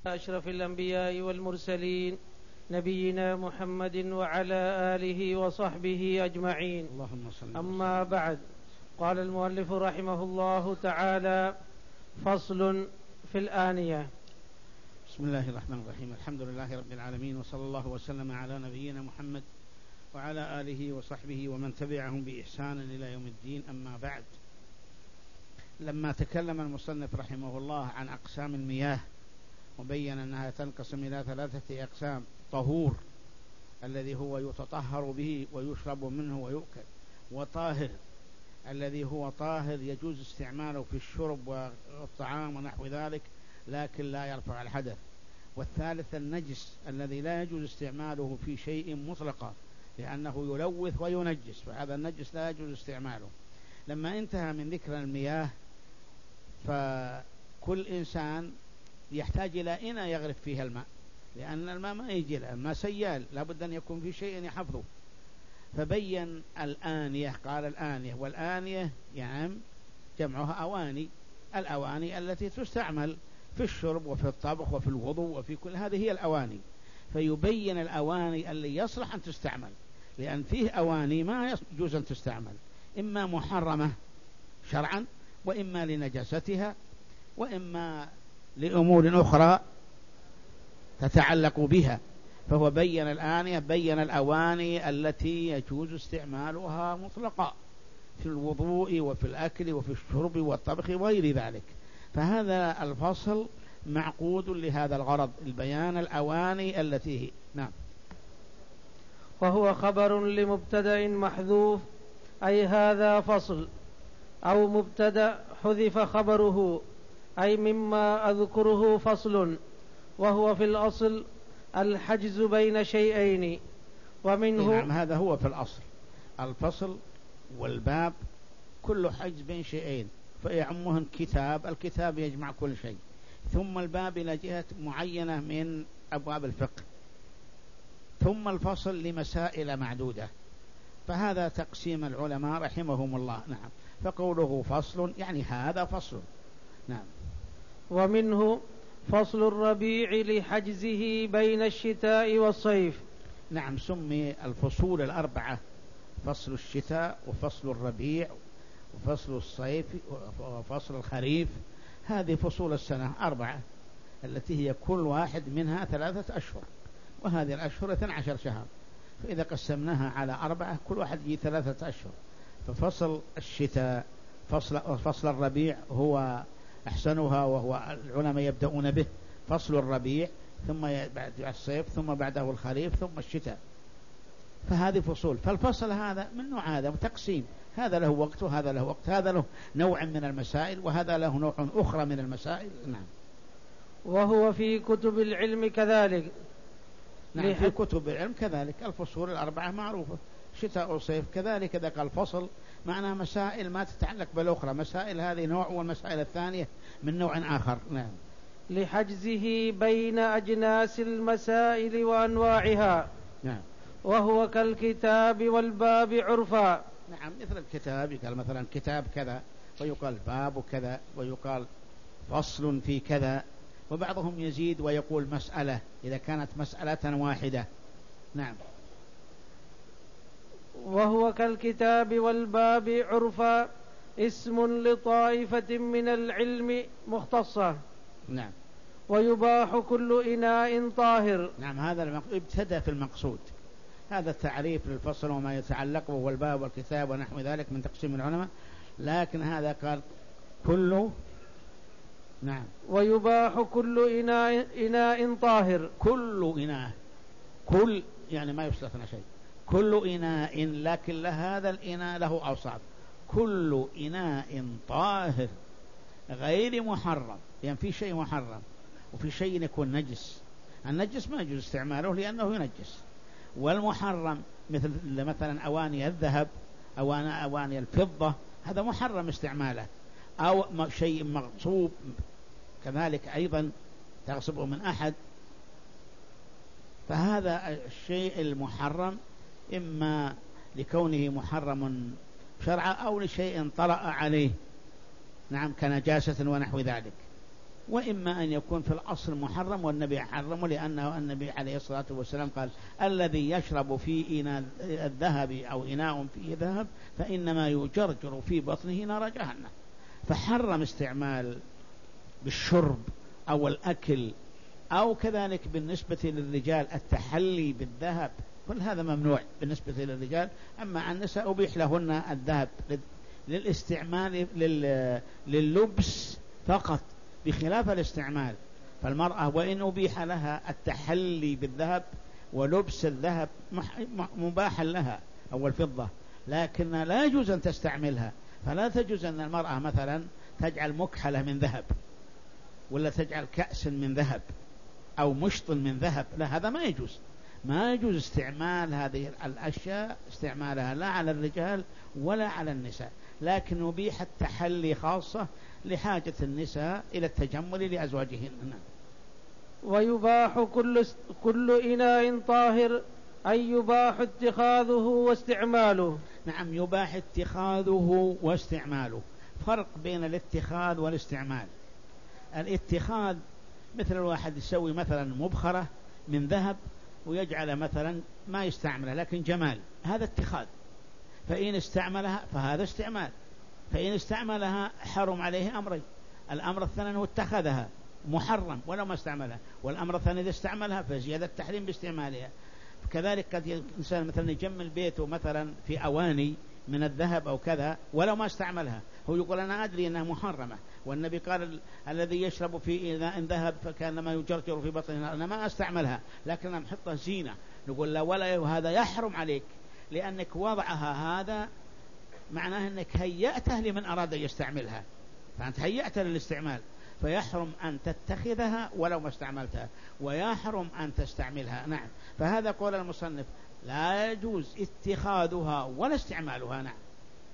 أشرف الأنبياء والمرسلين نبينا محمد وعلى آله وصحبه أجمعين. اللهم صل. أما بعد، قال المؤلف رحمه الله تعالى: فصل في الآنية. بسم الله الرحمن الرحيم. الحمد لله رب العالمين، وصلى الله وسلم على نبينا محمد وعلى آله وصحبه ومن تبعهم بإحسان إلى يوم الدين. أما بعد، لما تكلم المصنف رحمه الله عن أقسام المياه وبين أنها تنقسم إلى 3 أقسام: طهور الذي هو يتطهر به ويشرب منه ويؤكل، وطاهر الذي هو طاهر يجوز استعماله في الشرب والطعام ونحو ذلك لكن لا يرفع الحدث، والثالث النجس الذي لا يجوز استعماله في شيء مطلقا لأنه يلوث وينجس، فهذا النجس لا يجوز استعماله. لما انتهى من ذكر المياه، فكل إنسان يحتاج إلى إناء يغرف فيها الماء، لأن الماء ما يجي له، الماء سيال، لابد أن يكون في شيء يحفظه. فبين الآنية، قال الآنية، والآنية يعني جمعها أواني، الأواني التي تستعمل في الشرب وفي الطبخ وفي الوضوء وفي كل هذه هي الأواني. فيبين الأواني اللي يصلح أن تستعمل، لأن فيه أواني ما يجوز أن تستعمل، إما محرمة شرعا، وإما لنجاستها، وإما لأمور أخرى تتعلق بها. فهو بين الآنية، بين الأواني التي يجوز استعمالها مطلقا في الوضوء وفي الأكل وفي الشرب والطبخ وغير ذلك. فهذا الفصل معقود لهذا الغرض، البيان الأواني التي نعم. وهو خبر لمبتدأ محذوف، أي هذا فصل، أو مبتدأ حذف خبره، أي مما أذكره فصل. وهو في الأصل الحجز بين شيئين، ومنه نعم، هذا هو في الأصل الفصل والباب كل حجز بين شيئين، فيعمهن كتاب، الكتاب يجمع كل شيء، ثم الباب إلى جهة معينة من أبواب الفقه، ثم الفصل لمسائل معدودة. فهذا تقسيم العلماء رحمهم الله. نعم، فقوله فصل يعني هذا فصل. نعم. ومنه فصل الربيع لحجزه بين الشتاء والصيف. نعم، سمي الفصول 4: فصل الشتاء وفصل الربيع وفصل الصيف وفصل الخريف. هذه فصول السنة 4 التي هي كل واحد منها 3 أشهر، وهذه الأشهر 12 شهر، فإذا قسمناها على 4 كل واحد يجي 3 أشهر. ففصل الشتاء، فصل الربيع هو أحسنها، وهو العلماء يبدأون به، فصل الربيع، ثم بعد الصيف، ثم بعده الخريف، ثم الشتاء. فهذه فصول. فالفصل هذا من نوع هذا تقسيم، هذا له وقت وهذا له وقت، هذا له نوع من المسائل وهذا له نوع أخرى من المسائل. نعم. وهو في كتب العلم كذلك. نعم، في كتب العلم كذلك الفصول 4 معروفة، شتاء وصيف كذلك. إذا قال فصل معناه مسائل ما تتعلق بالأخرى، مسائل هذه نوع والمسائل الثانية من نوع آخر. نعم. لحجزه بين أجناس المسائل وأنواعها. نعم. وهو كالكتاب والباب عرفا. نعم، مثل الكتاب يقال مثلا كتاب كذا، ويقال باب كذا، ويقال فصل في كذا، وبعضهم يزيد ويقول مسألة إذا كانت مسألة واحدة. نعم. وهو كالكتاب والباب عرفا اسم لطائفة من العلم مختصة. نعم. ويباح كل إناء طاهر. نعم، هذا ابتدأ في المقصود، هذا التعريف للفصل وما يتعلق به والباب والكتاب ونحو ذلك من تقسيم العلماء، لكن هذا قال كل. نعم. ويباح كل إناء طاهر. كل إناء، كل يعني ما يستثنى شيء، كل إناء، لكن هذا الإناء له أوصاف: كل إناء طاهر غير محرم، يعني في شيء محرم وفي شيء يكون نجس. النجس ما يجوز استعماله لأنه ينجس، والمحرم مثلا أواني الذهب، أواني الفضة، هذا محرم استعماله، أو شيء مغصوب كذلك أيضا تغصبه من أحد. فهذا الشيء المحرم إما لكونه محرم شرعا أو لشيء طرأ عليه، نعم، كنجاسة ونحو ذلك. وإما أن يكون في الأصل محرم والنبي حرمه، لأنه النبي عليه الصلاة والسلام قال الذي يشرب في إناء الذهب أو إناء فيه ذهب فإنما يجرجر في بطنه نار جهنم، فحرم استعمال بالشرب أو الأكل، أو كذلك بالنسبة للرجال التحلي بالذهب، كل هذا ممنوع بالنسبة للرجال. أما عن النساء أبيح لهن الذهب للاستعمال لللبس فقط، بخلاف الاستعمال. فالمرأة وإن أبيح لها التحلي بالذهب ولبس الذهب مباحا لها أو الفضة، لكن لا يجوز أن تستعملها. فلا تجوز أن المرأة مثلا تجعل مكحلة من ذهب، ولا تجعل كأس من ذهب، أو مشط من ذهب، لا، هذا ما يجوز. ما يجوز استعمال هذه الأشياء، استعمالها لا على الرجال ولا على النساء، لكن أبيح التحلي خاصة لحاجة النساء إلى التجمل لأزواجهن. ويباح كل إناء طاهر، أي يباح اتخاذه واستعماله. نعم، يباح اتخاذه واستعماله. فرق بين الاتخاذ والاستعمال. الاتخاذ مثل الواحد يسوي مثلا مبخرة من ذهب ويجعل مثلا ما يستعملها لكن جمال، هذا اتخاذ، فإن استعملها فهذا استعمال. فإن استعملها حرم عليه أمرين: الأمر الثاني أنه اتخذها محرم ولو ما استعملها، والأمر الثاني إذا استعملها فزيادة التحريم باستعمالها. كذلك قد الإنسان مثلا يجمل بيته مثلا في أواني من الذهب أو كذا ولو ما استعملها، هو يقول أنا أدري أنها محرمة، والنبي قال الذي يشرب في إناء ذهب فكأنما يجرجر في بطنه، أنا ما أستعملها لكن أنا محطها زينة. نقول لا، ولا، هذا يحرم عليك، لأنك وضعها هذا معناه أنك هيأته لمن أراد يستعملها، فأنت هيأته للاستعمال، فيحرم أن تتخذها ولو ما استعملتها، ويحرم أن تستعملها. نعم، فهذا قول المصنف لا يجوز اتخاذها ولا استعمالها. نعم.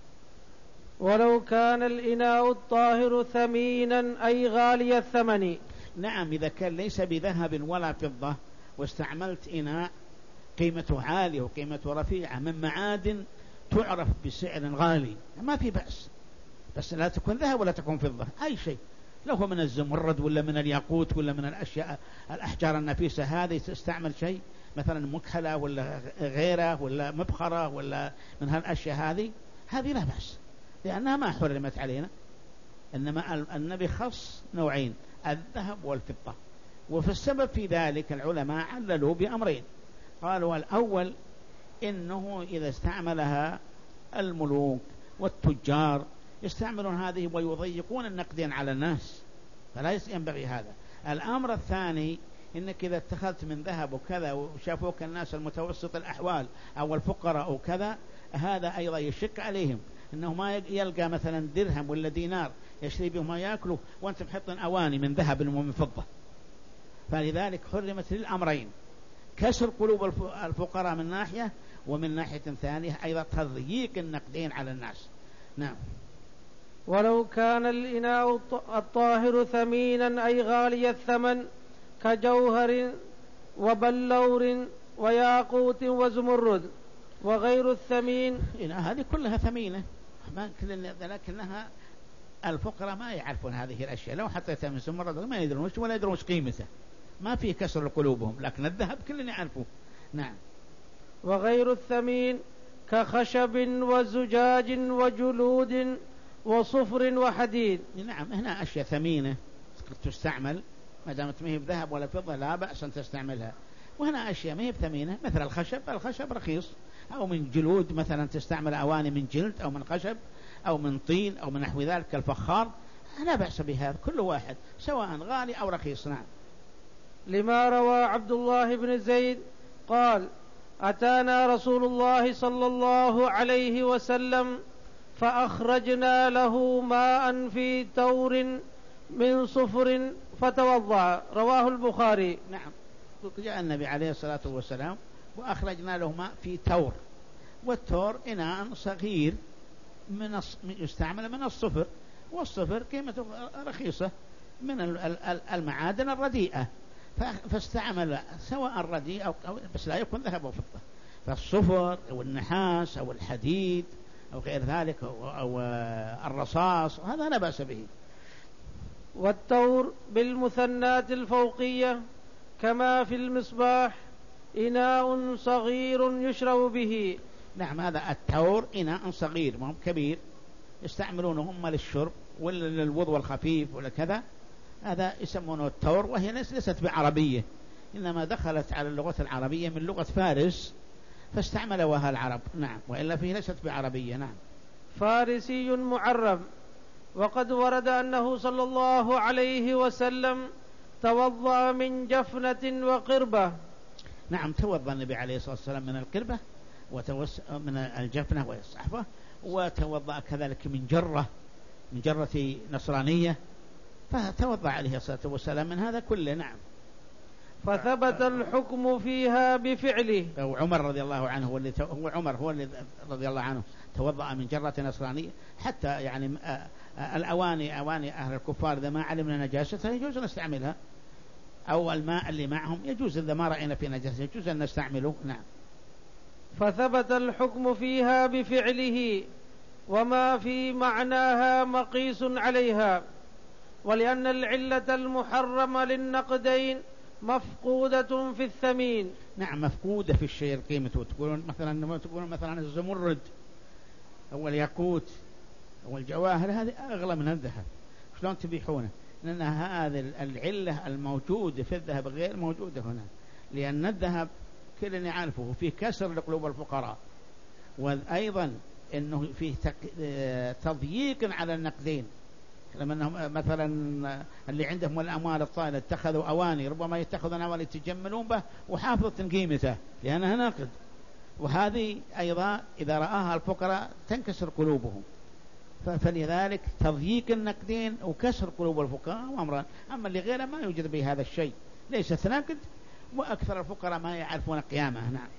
ولو كان الإناء الطاهر ثمينا أي غالي الثمن. نعم، إذا كان ليس بذهب ولا فضة واستعملت إناء قيمته عالية وقيمته رفيعة من معادن تعرف بسعر غالي ما في بأس، بس لا تكون ذهب ولا تكون فضة، أي شيء، لو هو من الزمرد ولا من الياقوت ولا من الأشياء الأحجار النفيسة هذه، تستعمل شيء مثلا مكحلة ولا غيره ولا مبخرة ولا من هالأشياء هذه لا بأس، لأنها ما حرمت علينا. إنما النبي خص نوعين: الذهب والفضة. وفي السبب في ذلك العلماء عللوا بأمرين. قالوا الأول إنه إذا استعملها الملوك والتجار يستعملون هذه ويضيقون النقدين على الناس، فلا ينبغي هذا. الأمر الثاني إنك إذا اتخذت من ذهب وكذا وشافوك الناس المتوسط الأحوال أو الفقراء أو كذا، هذا أيضا يشك عليهم، إنه ما يلقى مثلا درهم ولا دينار يشتري بهم ما يأكلوا وأنت محط أواني من ذهب ومن فضة. فلذلك حرمت للأمرين: كسر قلوب الفقراء من ناحية، ومن ناحية ثانية أيضا تضييق النقدين على الناس. نعم. ولو كان الإناء الطاهر ثمينا أي غالي الثمن كجوهر وبلور وياقوت وزمرد وغير الثمين. هذه كلها ثمينة، لكنها الفقراء ما يعرفون هذه الأشياء، لو حطيتها من زمرد ما يدرون ولا يدرون وش قيمته، ما في كسر قلوبهم، لكن الذهب كلنا يعرفوه. نعم. وغير الثمين كخشب وزجاج وجلود وصفر وحديد. نعم، هنا أشياء ثمينة تستعمل ما دامت ما هي بذهب ولا فضة لا بأس أن تستعملها. وهنا أشياء ما هي ثمينة مثل الخشب رخيص، أو من جلود مثلا تستعمل أواني من جلد أو من خشب أو من طين أو من نحو ذلك كالفخار، لا بأس بهذا، كل واحد سواء غالي أو رخيص. نعم. لما روى عبد الله بن زيد قال: أتانا رسول الله صلى الله عليه وسلم فأخرجنا له ماء في تور من صفر فتوضأ. رواه البخاري. نعم، جاء النبي عليه الصلاة والسلام وأخرجنا له ماء في تور، والتور إناء صغير يستعمل من الصفر، والصفر قيمته رخيصة من المعادن الرديئة، فاستعمل سواء الرديء أو بس لا يكون ذهب أو فضة، فالصفر أو النحاس أو الحديد أو غير ذلك أو الرصاص هذا لا بأس به. والتور بالمثنات الفوقية كما في المصباح إناء صغير يشرب به. نعم، هذا التور إناء صغير ما هو كبير، يستعملونه هم للشرب ولا للوضوء الخفيف ولا كذا، هذا يسمونه التور، وهي ليست بعربية، إنما دخلت على اللغة العربية من لغة فارس فاستعملوها العرب. نعم، وإلا فيه ليست بعربية. نعم. فارسي معرب. وقد ورد أنه صلى الله عليه وسلم توضأ من جفنة وقربة. نعم، توضأ النبي عليه الصلاة والسلام من القربة من الجفنة والصحفة، وتوضأ كذلك من جرة نصرانية، فتوضأ عليه الصلاة والسلام من هذا كله. نعم. فثبت الحكم فيها بفعله. عمر رضي الله عنه هو اللي رضي الله عنه توضأ من جرة نصرانية، حتى يعني أواني أهل الكفار إذا ما علمنا نجاستها يجوز أن نستعملها، أو الماء اللي معهم يجوز إذا ما رأينا في نجاسة يجوز أن نستعمله. نعم. فثبت الحكم فيها بفعله، وما في معناها مقيس عليها، ولأن العلة المحرمة للنقدين مفقودة في الثمين. نعم، مفقودة في الشيء القيمة. تقولون مثلا الزمرد أو الياقوت أو الجواهر هذه أغلى من الذهب، شلون تبيحونه؟ لأن هذه العلة الموجودة في الذهب غير موجودة هنا، لأن الذهب كلنا يعرفه فيه كسر لقلوب الفقراء، وأيضا أنه فيه تضييق على النقدين، لما أنهم مثلا اللي عندهم الأموال الطائلة اتخذوا أواني، ربما يتخذون أواني يتجملون به وحافظة قيمته لأنها ناقد، وهذه أيضا إذا رآها الفقراء تنكسر قلوبهم، فلذلك تضييق النقدين وكسر قلوب الفقراء وأمران. أما اللي غيره ما يوجد به هذا الشيء، ليس ناقد، وأكثر الفقراء ما يعرفون قيامه. نعم.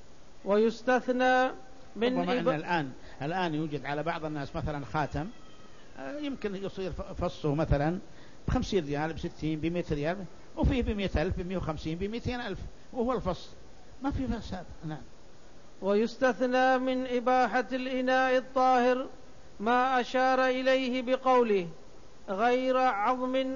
ويستثنى من الآن يوجد على بعض الناس مثلا خاتم يمكن يصير فصه مثلا ب50 ريال، ب60، ب100 ريال، وفيه ب100,000، ب150، ب200,000، وهو الفص ما في فساد. نعم. ويستثنى من إباحة الإناء الطاهر ما أشار إليه بقوله غير عظم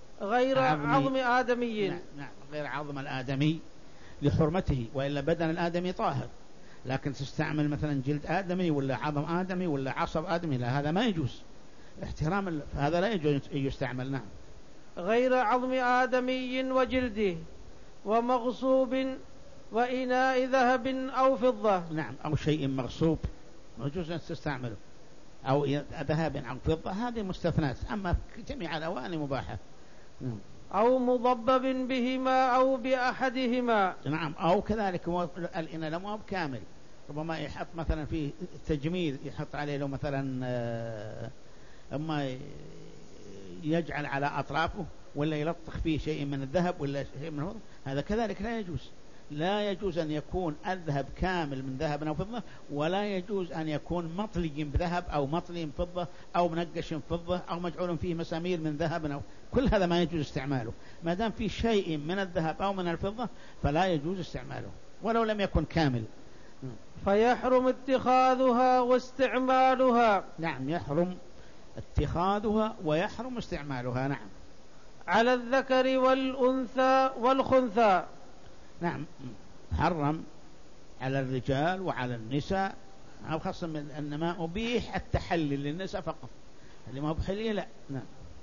آدمي. نعم، غير عظم الآدمي لحرمته، وإلا بدن الآدمي طاهر، لكن تستعمل مثلا جلد آدمي ولا عظم آدمي ولا عصب آدمي، لا، هذا ما يجوز، احترام هذا لا يجوز يستعمل. نعم. غير عظم آدمي وجلده ومغصوب وإناء ذهب أو فضة. نعم، أو شيء مغصوب يجوز أن تستعمله، أو ذهب أو فضة، هذه مستثنات، أما جميع الأواني مباحة. نعم. أو مضبب بهما أو بأحدهما. نعم، أو كذلك الإناء لم كامل، ربما يحط مثلا فيه تجميل، يحط عليه له مثلا أما يجعل على أطرافه ولا يلطخ فيه شيء من الذهب ولا شيء من الفضة، هذا كذلك لا يجوز. لا يجوز أن يكون الذهب كامل من ذهب أو فضة، ولا يجوز أن يكون مطلي بذهب أو مطلي بفضة أو منقش بفضة أو مجعول فيه مسامير من ذهب أو كل هذا ما يجوز استعماله. ما دام في شيء من الذهب أو من الفضة فلا يجوز استعماله ولو لم يكن كامل. فيحرم اتخاذها واستعمالها. نعم، يحرم اتخاذها ويحرم استعمالها. نعم. على الذكر والأنثى والخنثى. نعم، حرم على الرجال وعلى النساء، أو خاصة من أن ما أبيح التحلل للنساء فقط، اللي ما بحليه لا. نعم.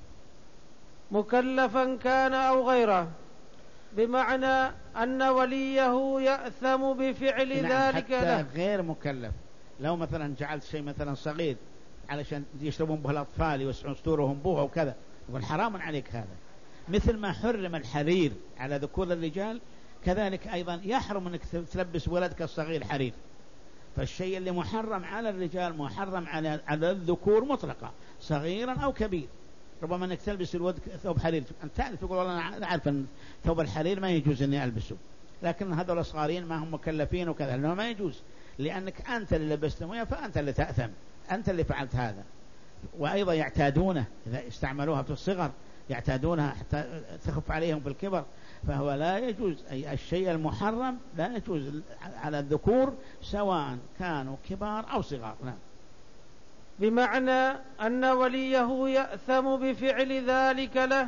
مكلفا كان أو غيره، بمعنى أن وليه يأثم بفعل نعم، ذلك حتى له. غير مكلف، لو مثلا جعلت شيء مثلا صغير علشان يشربون به الأطفال يوسعون صدورهم به وكذا، يقول حرام عليك هذا. مثل ما حرم الحرير على ذكور الرجال، كذلك أيضا يحرم أنك تلبس ولدك الصغير حرير. فالشيء اللي محرم على الرجال محرم على الذكور مطلقة، صغيرا أو كبير. ربما أنك تلبس الولد ثوب حرير، أنت تعرف تقول والله أنا أعرف أن ثوب الحرير ما يجوز أني ألبسه، لكن هذول الصغارين ما هم مكلفين وكذا، لأنه ما يجوز، لأنك أنت اللي لبستهم فأنت اللي تأثم، أنت اللي فعلت هذا. وأيضا يعتادونه إذا استعملوها في الصغر، يعتادونها حتى تخف عليهم في الكبر، فهو لا يجوز. أي الشيء المحرم لا يجوز على الذكور سواء كانوا كبار أو صغار. نعم. بمعنى أن وليه يأثم بفعل ذلك له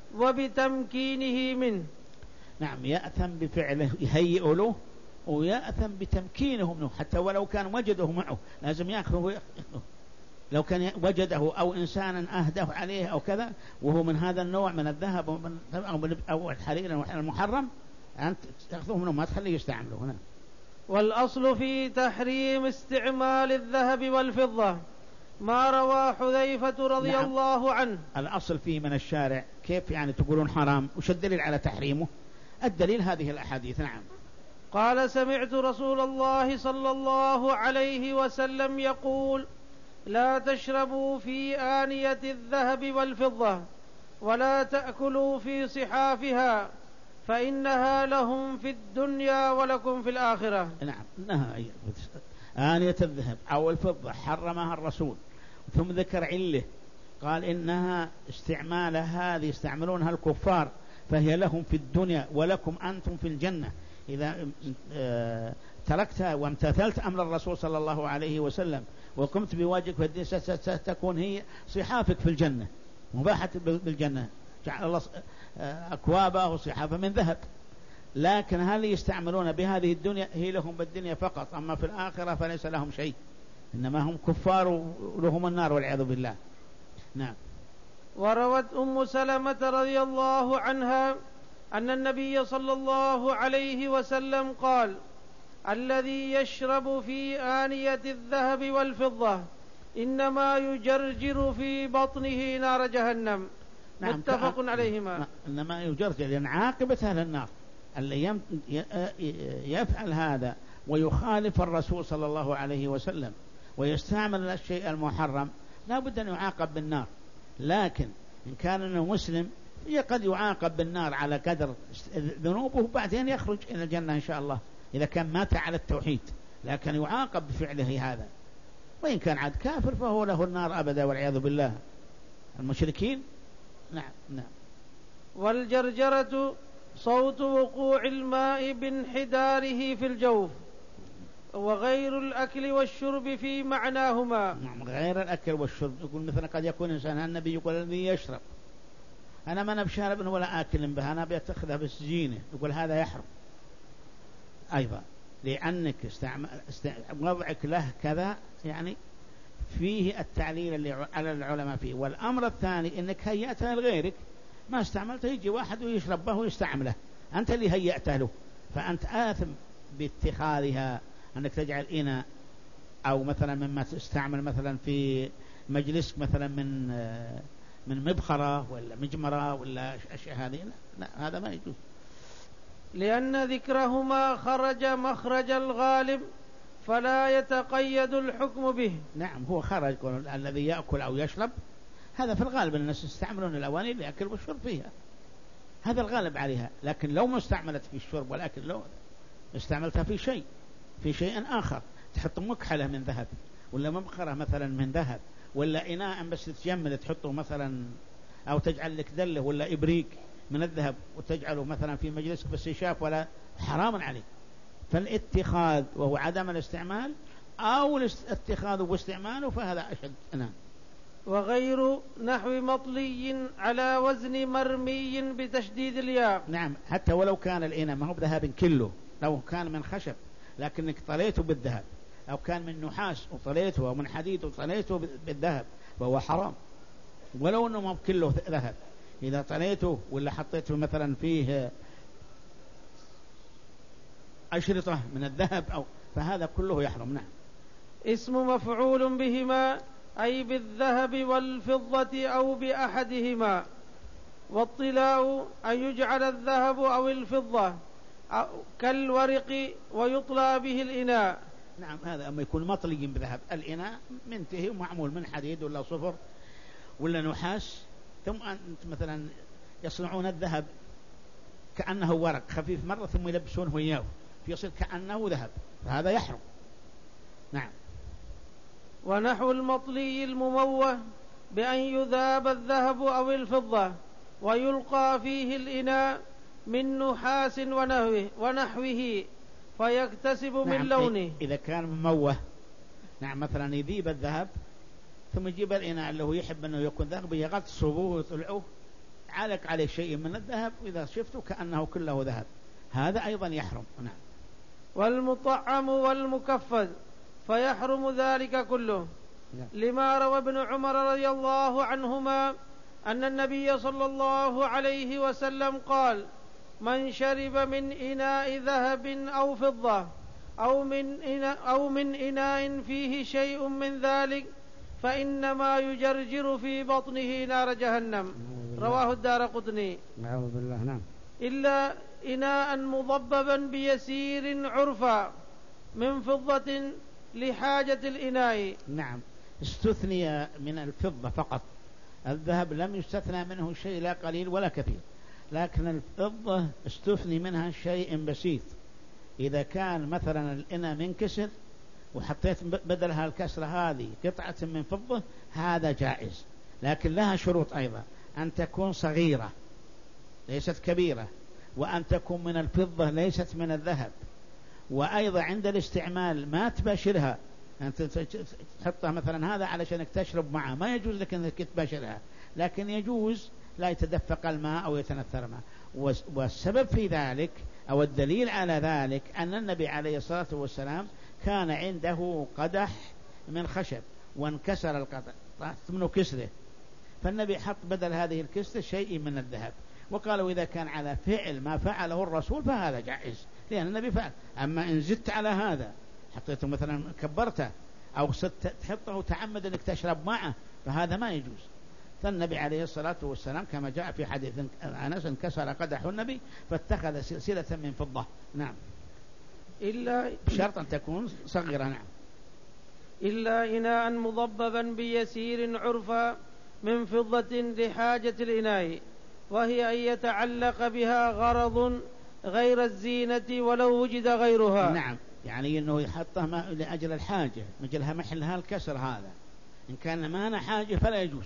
وبتمكينه منه. نعم، يأثم بفعله، يهيئ له، ويأثم بتمكينه منه، حتى ولو كان وجده معه لازم يأخذه. لو كان وجده أو إنسانا أهده عليه أو كذا وهو من هذا النوع من الذهب أو الحرير المحرم، أنت تأخذه منه ما تخليه يستعمله هنا. والأصل في تحريم استعمال الذهب والفضة ما روى حذيفة رضي نعم. الله عنه. الأصل فيه من الشارع، كيف يعني تقولون حرام؟ وش الدليل على تحريمه؟ الدليل هذه الأحاديث. نعم. قال: سمعت رسول الله صلى الله عليه وسلم يقول: لا تشربوا في آنية الذهب والفضة ولا تأكلوا في صحافها فإنها لهم في الدنيا ولكم في الآخرة. نعم. آنية الذهب أو الفضة حرمها الرسول، ثم ذكر عله، قال إنها هذه يستعملونها الكفار فهي لهم في الدنيا ولكم أنتم في الجنة. إذا تركتها وامتثلت أمر الرسول صلى الله عليه وسلم وقمت بواجبك في الدين ستكون هي صحافك في الجنة، مباحة بالجنة. جعل الله أكوابه وصحافة من ذهب، لكن هل يستعملون بهذه الدنيا؟ هي لهم بالدنيا فقط، أما في الآخرة فليس لهم شيء، إنما هم كفار ولهم النار والعياذ بالله. نعم. وروت أم سلمة رضي الله عنها أن النبي صلى الله عليه وسلم قال: الذي يشرب في آنية الذهب والفضة إنما يجرجر في بطنه نار جهنم. نعم. متفق عليهما. إنما يجرجر لأن عاقبة أهل النار اللي يفعل هذا ويخالف الرسول صلى الله عليه وسلم ويستعمل الشيء المحرم لا بد أن يعاقب بالنار. لكن إن كان أنه مسلم قد يعاقب بالنار على قدر ذنوبه، بعدين يخرج إلى الجنة إن شاء الله إذا كان مات على التوحيد، لكن يعاقب بفعله هذا. وإن كان عاد كافر فهو له النار أبدا والعياذ بالله. المشركين. نعم. والجرجرة صوت وقوع الماء بانحداره في الجوف، وغير الأكل والشرب في معناهما. نعم، غير الأكل والشرب. يقول مثلا قد يكون إنسان، النبي يقول الذي يشرب، أنا ما بشارب ولا آكل به، أنا بيتخذها بالسجينة، يقول هذا يحرم أيضا، لأنك وضعك له كذا يعني فيه التعليل اللي على العلماء فيه. والأمر الثاني إنك هيأتها لغيرك، ما استعملته، يجي واحد ويشرب به ويستعمله، أنت اللي هيأته له، فأنت آثم باتخاذها، أنك تجعل إناء أو مثلا مما تستعمل مثلا في مجلسك مثلا من مبخرة ولا مجمرة ولا أشياء هذه، لا هذا ما يجوز، لأن ذكرهما خرج مخرج الغالب فلا يتقيد الحكم به. نعم، هو خرج الذي يأكل أو يشرب، هذا في الغالب الناس يستعملون الأواني للأكل والشرب فيها، هذا الغالب عليها. لكن لو ما استعملت في الشرب والأكل، لو استعملتها في شيء آخر، تحط مكحلة من ذهب ولا مبخرة مثلا من ذهب ولا إناء بس تجمل تحطه مثلا، أو تجعل لك دلة ولا إبريق من الذهب وتجعله مثلا في مجلسك بس يشاف، ولا حرام عليك. فالاتخاذ وهو عدم الاستعمال أو الاتخاذ واستعماله فهذا أشد. نعم. وغير نحو مطلي على وزن مرمي بتشديد الياء. نعم، حتى ولو كان الإناء ما هو بذهب كله، لو كان من خشب لكنك طليته بالذهب، أو كان من نحاس وطليته، أو من حديد وطليته بالذهب، فهو حرام ولو أنه ما كله ذهب. إذا طليته ولا حطيته مثلا فيه أشرطة من الذهب أو فهذا كله يحرم. نعم. اسم مفعول بهما أي بالذهب والفضة أو بأحدهما. والطلاء أن يجعل الذهب أو الفضة كالورق ويطلى به الإناء. نعم، هذا أما يكون مطلي بذهب، الإناء منتهي ومعمول من حديد ولا صفر ولا نحاس، ثم أنت مثلا يصنعون الذهب كأنه ورق خفيف مرة ثم يلبسونه إياه فيصير كأنه ذهب، فهذا يحرم. نعم. ونحو المطلي المموه بأن يذاب الذهب أو الفضة ويلقى فيه الإناء من نحاس ونحوه فيكتسب من لونه. إذا كان مموه، نعم، مثلا يذيب الذهب ثم يجيب الإناء اللي هو يحب أنه يكون ذهب يغطسوه ويطلعوه علق عليه شيء من الذهب، وإذا شفته كأنه كله ذهب، هذا أيضا يحرم. نعم. والمطعم والمكفل فيحرم ذلك كله، لما روى ابن عمر رضي الله عنهما أن النبي صلى الله عليه وسلم قال: من شرب من إناء ذهب أو فضة أو من إناء فيه شيء من ذلك فإنما يجرجر في بطنه نار جهنم. رواه الدارقطني. نعوذ بالله. نعم. إلا إناء مضببا بيسير عرفا من فضة لحاجة الإناء. نعم، استثني من الفضة فقط، الذهب لم يستثنى منه شيء لا قليل ولا كثير، لكن الفضة استثني منها شيء بسيط. إذا كان مثلا الإناء منكسر وحطيت بدلها الكسرة هذه قطعة من فضة، هذا جائز، لكن لها شروط أيضا: أن تكون صغيرة ليست كبيرة، وأن تكون من الفضة ليست من الذهب، وأيضا عند الاستعمال ما تباشرها، أنت تحطها مثلا هذا علشان تشرب معه، ما يجوز لك أنك تباشرها، لكن يجوز لا يتدفق الماء أو يتنثر الماء. والسبب في ذلك أو الدليل على ذلك أن النبي عليه الصلاة والسلام كان عنده قدح من خشب وانكسر القدح من كسره، فالنبي حط بدل هذه الكسرة شيء من الذهب، وقالوا إذا كان على فعل ما فعله الرسول فهذا جائز، لأن النبي فعل. أما إن زدت على هذا حطيته مثلا كبرته أو تحطه تعمد أنك تشرب معه، فهذا ما يجوز. فالنبي عليه الصلاة والسلام كما جاء في حديث أنس: انكسر قدح النبي فاتخذ سلسلة من فضة. نعم، إلا بشرط أن تكون صغيرة. نعم. إلا إناء مضببا بيسير عرفا من فضة لحاجة الإناء، وهي أن يتعلق بها غرض غير الزينة ولو وجد غيرها. نعم، يعني أنه يحطه لأجل الحاجة، مجلها محلها الكسر، هذا إن كان ما أنا حاجة فلا يجوز،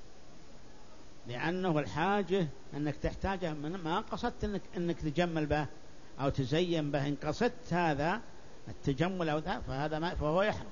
لأنه الحاجة أنك تحتاجه، ما قصدت أنك تجمل به أو تزين به، إن قصدت هذا التجمل أو فهذا ما فهو يحرم.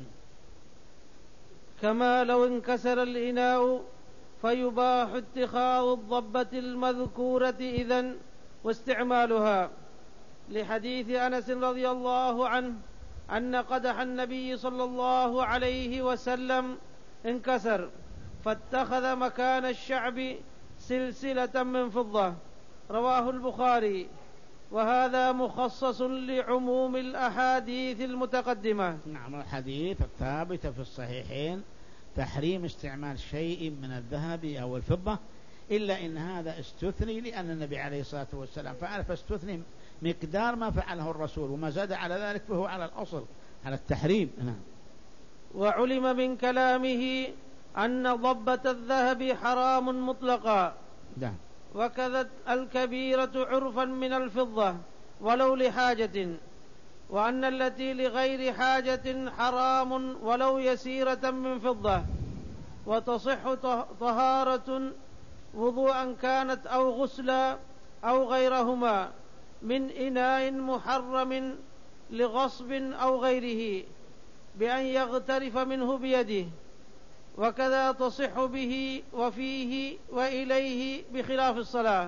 كما لو انكسر الإناء فيباح اتخاذ الضبة المذكورة إذن واستعمالها، لحديث أنس رضي الله عنه أن قدح النبي صلى الله عليه وسلم انكسر فاتخذ مكان الشعب سلسلة من فضة. رواه البخاري. وهذا مخصص لعموم الأحاديث المتقدمة. نعم، الحديث الثابتة في الصحيحين تحريم استعمال شيء من الذهب أو الفضة، إلا إن هذا استثني لأن النبي عليه الصلاة والسلام فعل، فاستثني مقدار ما فعله الرسول، وما زاد على ذلك فهو على الأصل، على التحريم. نعم. وعلم من كلامه أن ضبة الذهب حرام مطلقا. نعم. وكذا الكبيرة عرفا من الفضة ولو لحاجة، وأن التي لغير حاجة حرام ولو يسيرة من فضة، وتصح طهارة وضوءا كانت أو غسلا أو غيرهما من إناء محرم لغصب أو غيره بأن يغترف منه بيده، وكذا تصح به وفيه وإليه بخلاف الصلاة،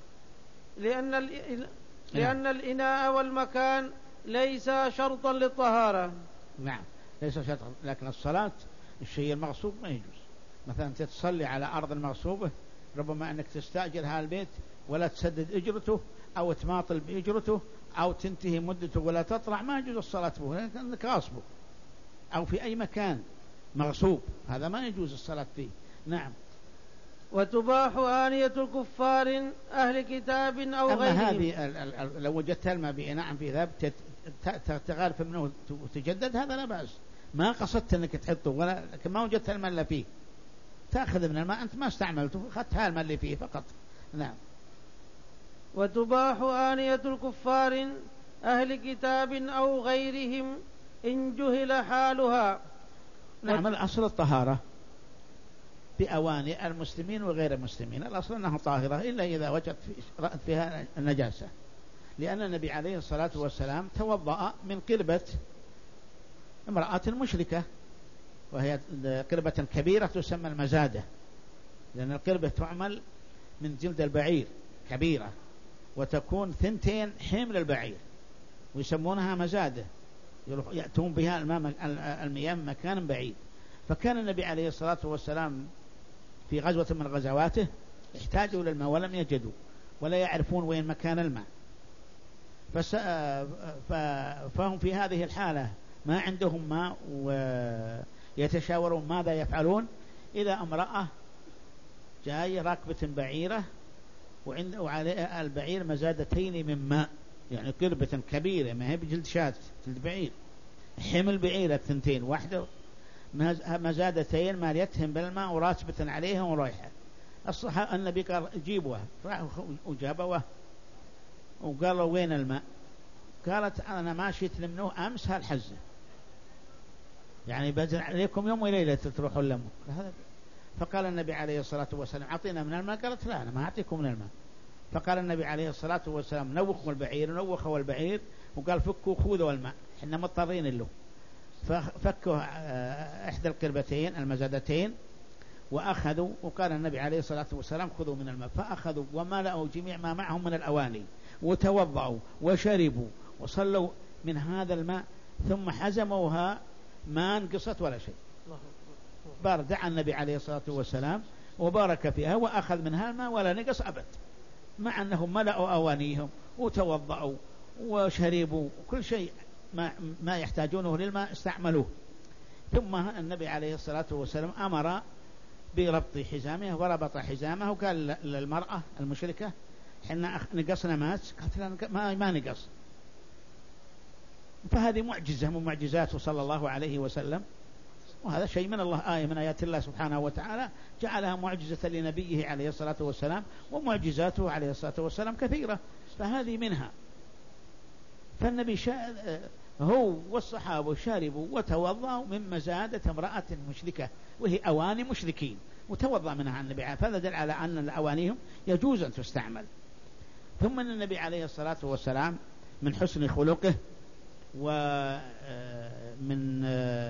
لأن الإناء والمكان ليس شرطا للطهارة. نعم، ليس شرطا، لكن الصلاة الشيء المغصوب ما يجوز. مثلا تصلي على أرض المغصوبة، ربما أنك تستأجر هذا البيت ولا تسدد إجرته أو تماطل بإجرته أو تنتهي مدته ولا تطلع، ما يجوز الصلاة به، لأنك غاصبه. أو في أي مكان مغصوب، هذا ما يجوز الصلاة فيه. نعم. وتباح آنية الكفار أهل كتاب أو غيرهم. أما هذه لو وجدت الماء بإناء في ذهب تغرف منه وتجدد، هذا لا بأس، ما قصدت أنك تحطه، ولا ما وجدت الماء اللي فيه تأخذ من الماء، أنت ما استعملته، أخذت الماء اللي فيه فقط. نعم. وتباح آنية الكفار أهل كتاب أو غيرهم إن جهل حالها. نعم، الأصل الطهارة بأواني المسلمين وغير المسلمين، الأصل أنها طاهرة إلا إذا وجدت فيها النجاسة، لأن النبي عليه الصلاة والسلام توضأ من قربة امرأة مشركة وهي قربة كبيرة تسمى المزادة، لأن القربة تعمل من جلد البعير كبيرة، وتكون 2 حمل البعير، ويسمونها مزادة، يأتون بها المياه من مكان بعيد. فكان النبي عليه الصلاة والسلام في غزوة من غزواته احتاجوا للماء ولم يجدوا ولا يعرفون وين مكان الماء، فهم في هذه الحالة ما عندهم ماء ويتشاورون ماذا يفعلون. إذا امرأة جاي راكبة بعيرة وعلى البعير مزادتين من ماء، يعني قربة كبيرة ما هي بجلد شاة، جلد بعير، حمل بعيرة 2 واحدة مزادتين ماليتهم بالماء وراتبة عليها ورايحة. النبي قال جيبوها، راحوا وجابوها وقالوا وين الماء؟ قالت أنا ماشي تلمنوه أمس هالحزة، يعني بزن عليكم يوم وليلة تروحوا لمه. فقال النبي عليه الصلاة والسلام أعطينا من الماء، قالت لا أنا ما أعطيكم من الماء. فقال النبي عليه الصلاة والسلام نوخوا البعير، نوخوا البعير وقال فكوا خذوا الماء احنا مضطرين له. ففكوا إحدى القربتين المزادتين وأخذوا، وقال النبي عليه الصلاة والسلام خذوا من الماء، فأخذوا وملأوا جميع ما معهم من الأواني وتوضعوا وشربوا وصلوا من هذا الماء، ثم حزموها ما انقصت ولا شيء. دعا النبي عليه الصلاة والسلام وبارك فيها وأخذ منها الماء ولا نقص أبد، مع أنهم ملأوا أوانيهم وتوضعوا وشربوا وكل شيء ما يحتاجونه للماء استعملوه. ثم النبي عليه الصلاة والسلام أمر بربط حزامه وربط حزامه، وقال للمرأة المشركة حنا نقصنا ماء، قالت ما نقص. فهذه معجزة من معجزاته صلى الله عليه وسلم، وهذا شيء من الله، آية من آيات الله سبحانه وتعالى جعلها معجزة لنبيه عليه الصلاة والسلام، ومعجزاته عليه الصلاة والسلام كثيرة، فهذه منها. فالنبي هو والصحابة شاربوا وتوضأوا من مزادة امرأة مشركة وهي أواني مشركين، وتوضأ منها النبي، فهذا دل على أن أوانيهم يجوز أن تستعمل. ثم أن النبي عليه الصلاة والسلام من حسن خلقه ومن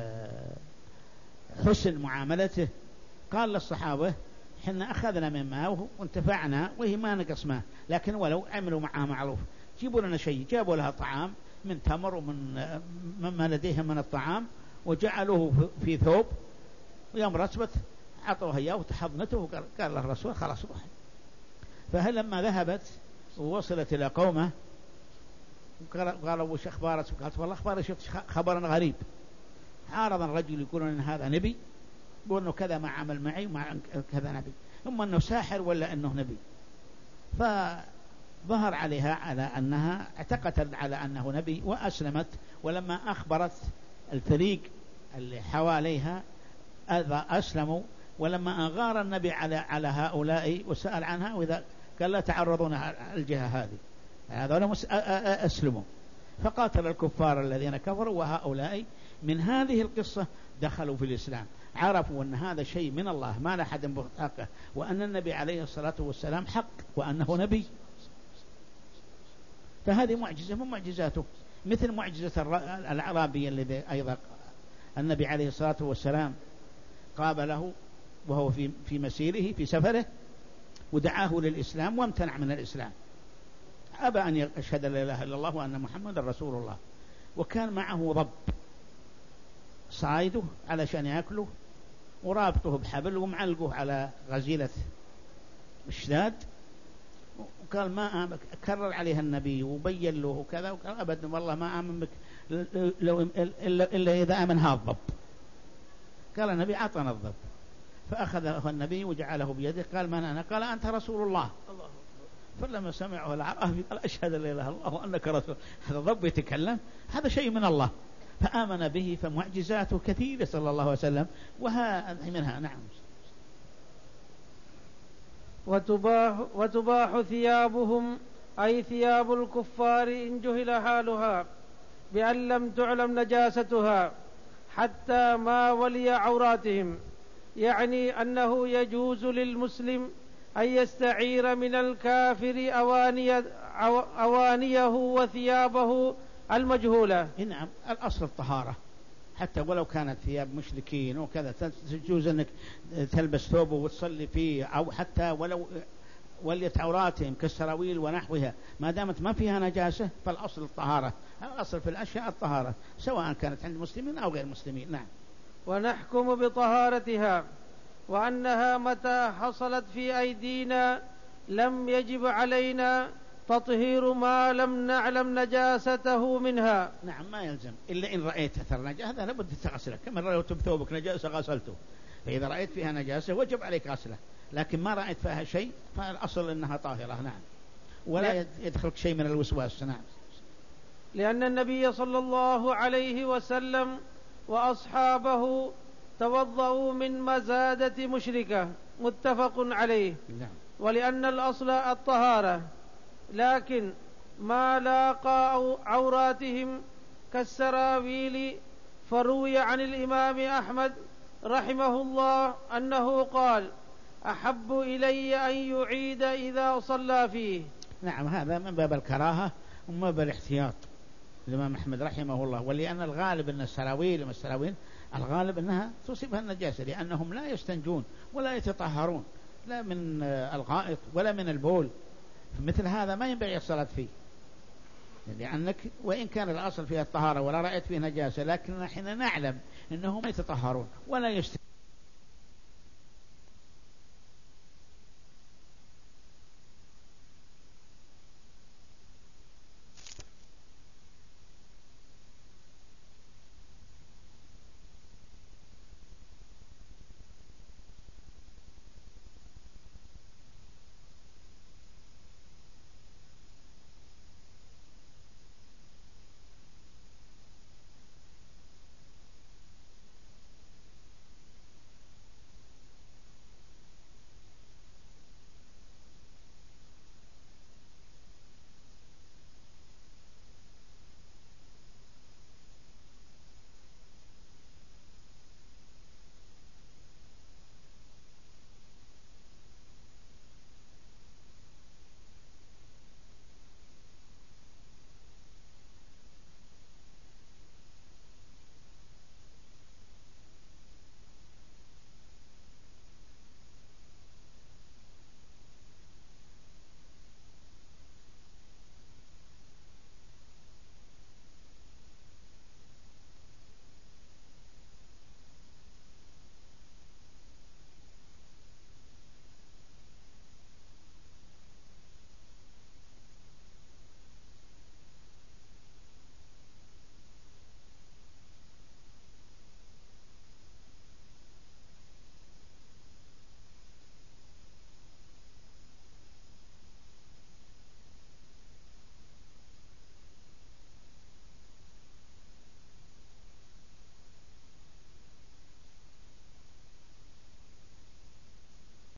حسن معاملته قال للصحابة حنا أخذنا من ماء وانتفعنا وهي ما نقص ماء، لكن ولو عملوا معها معروف جيبوا لنا شيء. جابوا لها طعام من تمر ومن مما لديهم من الطعام وجعلوه في ثوب، ويوم رتبت عطوها إياه وتحضنته، وقال له الرسول خلاص روح. فهل لما ذهبت ووصلت إلى قومه قالوا وش أخبارك؟ قالت والله أخباري شفت خبرا غريب، عارض الرجل يقول أن هذا نبي، يقول أنه كذا ما عمل معي ومع كذا نبي، ثم أنه ساحر ولا أنه نبي. فظهر عليها على أنها اعتقدت على أنه نبي وأسلمت. ولما أخبرت الفريق اللي حواليها أسلموا. ولما أغار النبي على هؤلاء وسأل عنها وإذا قال لا تعرضون الجهة هذه، هذول أسلموا. فقاتل الكفار الذين كفروا، وهؤلاء من هذه القصة دخلوا في الإسلام، عرفوا أن هذا شيء من الله ما لا أحد بحقه، وأن النبي عليه الصلاة والسلام حق وأنه نبي. فهذه معجزة من معجزاته، مثل معجزة الأعرابي الذي أيضا النبي عليه الصلاة والسلام قابله وهو في مسيره في سفره ودعاه للإسلام وامتنع من الإسلام، أبى أن يشهد لا إله إلا الله وأن محمد رسول الله، وكان معه ضب صايده علشان يأكله ورابطه بحبل ومعلقه على غزيلة الشداد، وقال ما آمن. كرر عليها النبي وبين له وكذا، وقال أبدا والله ما آمن بك إلا إذا آمن هذا الضب. قال النبي أعطنا الضب، فأخذه النبي وجعله بيده، قال من أنا؟ قال أنت رسول الله. فلما سمعه الأعرابي قال أشهد أن لا إله إلا الله وأنك رسول. هذا ضب يتكلم، هذا شيء من الله، فآمن به. فمعجزاته كثيرة صلى الله عليه وسلم، وهذه منها. نعم. وتباح ثيابهم أي ثياب الكفار إن جهل حالها بأن لم تعلم نجاستها حتى ما ولي عوراتهم، يعني أنه يجوز للمسلم أن يستعير من الكافر أوانيه وثيابه المجهولة. نعم، الأصل الطهارة، حتى ولو كانت ثياب مشركين وكذا تجوز أنك تلبس ثوبه وتصلي فيه، أو حتى ولو وليت عوراتهم كالسراويل ونحوها، ما دامت ما فيها نجاسة فالأصل الطهارة، الأصل في الأشياء الطهارة سواء كانت عند مسلمين أو غير مسلمين. نعم. ونحكم بطهارتها، وأنها متى حصلت في أيدينا لم يجب علينا تطهير ما لم نعلم نجاسته منها. نعم، ما يلزم إلا إن رأيت أثر نجاسة هذا لابد تغسله، كما رأيت بثوبك نجاسة غسلته، فإذا رأيت فيها نجاسة وجب عليك غسله، لكن ما رأيت فيها شيء فالأصل أنها طاهرة. نعم. ولا يدخلك شيء من الوسواس. نعم. لأن النبي صلى الله عليه وسلم وأصحابه توضؤوا من مزادة مشركة، متفق عليه. نعم. ولأن الأصل الطهارة، لكن ما لاقى عوراتهم كالسراويل، فروي عن الإمام أحمد رحمه الله أنه قال: أحب إلي أن يعيد إذا صلى فيه. نعم، هذا من باب الكراهة ومن باب الاحتياط الإمام أحمد رحمه الله. ولأن الغالب أن السراويل الغالب أنها تصيبها النجاسة، لأنهم لا يستنجون ولا يتطهرون لا من الغائط ولا من البول، فمثل هذا ما ينبغي الصلاة فيه، لأنك وإن كان الأصل فيها الطهارة ولا رأيت فيه نجاسة، لكن نحن نعلم أنهم يتطهرون ولا يستنجون.